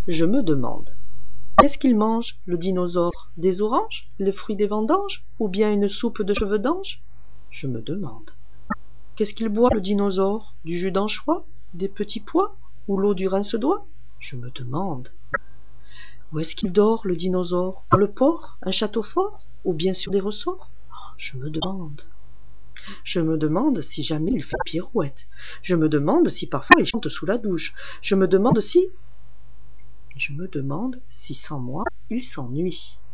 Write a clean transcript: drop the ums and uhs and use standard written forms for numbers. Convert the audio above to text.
Je me demande. Qu'est-ce qu'il mange, le dinosaure? Des oranges? Les fruits des vendanges? Ou bien une soupe de cheveux d'ange? Je me demande. Qu'est-ce qu'il boit, le dinosaure? Du jus d'anchois? Des petits pois? Ou l'eau du rince-doigt? Je me demande. Où est-ce qu'il dort, le dinosaure? Dans le port? Un château fort? Ou bien sur des ressorts? Je me demande. Je me demande si jamais il fait pirouette. Je me demande si parfois il chante sous la douche. Je me demande si sans moi, il s'ennuie.